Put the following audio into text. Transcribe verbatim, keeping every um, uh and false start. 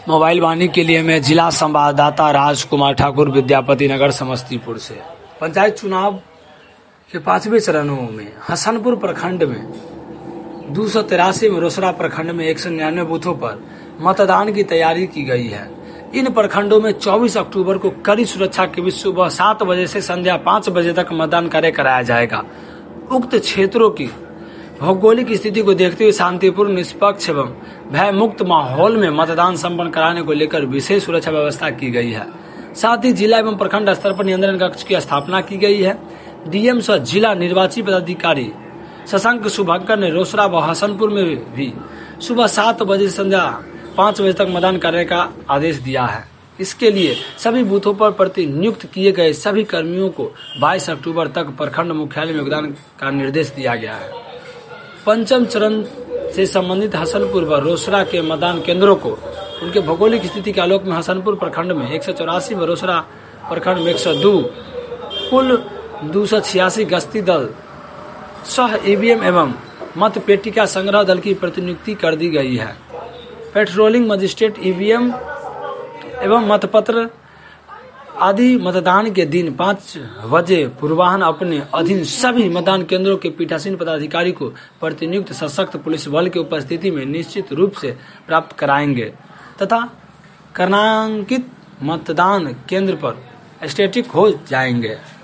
Mobile वाणी के लिए मैं जिला संवाददाता राजकुमार ठाकुर, विद्यापति नगर, समस्तीपुर से। पंचायत चुनाव के पांचवें चरणों में हसनपुर प्रखंड में दो सौ तिरासी में रोसड़ा प्रखंड में एक सौ निन्यानवे बूथों पर मतदान की तैयारी की गई है। इन प्रखंडों में चौबीस अक्टूबर को कड़ी सुरक्षा के बीच सुबह सात बजे से संध्या पाँच बजे तक मतदान कार्य कराया जाएगा। उक्त क्षेत्रों की भौगोलिक स्थिति को देखते हुए शांतिपूर्ण, निष्पक्ष एवं भय मुक्त माहौल में मतदान संपन्न कराने को लेकर विशेष सुरक्षा व्यवस्था की गई है। साथ ही जिला एवं प्रखंड स्तर पर नियंत्रण कक्ष की स्थापना की गई है। डीएम सह जिला निर्वाची पदाधिकारी शशांक शुभंकर ने रोसड़ा व हसनपुर में भी सुबह सात बजे से संध्या पाँच बजे तक मतदान करने का आदेश दिया है। इसके लिए सभी बूथों पर प्रतिनियुक्त किए गए सभी कर्मियों को बाईस अक्टूबर तक प्रखंड मुख्यालय में योगदान का निर्देश दिया गया है। पंचम चरण से संबंधित हसनपुर व रोसड़ा के मतदान केंद्रों को उनके भौगोलिक स्थिति के आलोक में हसनपुर प्रखंड में एक सौ चौरासी व रोसड़ा प्रखंड में एक सौ दो कुल दो सौ छियासी गश्ती दल सह ईवीएम एवं मत पेटिका संग्रह दल की प्रतिनियुक्ति कर दी गई है। पेट्रोलिंग मजिस्ट्रेट, ईवीएम एवं मतपत्र आदि मतदान के दिन पाँच बजे पूर्वाह्न अपने अधीन सभी मतदान केंद्रों के पीठासीन पदाधिकारी को प्रतिनियुक्त सशक्त पुलिस बल की उपस्थिति में निश्चित रूप से प्राप्त कराएंगे तथा कर्णांकित मतदान केंद्र पर स्टैटिक हो जाएंगे।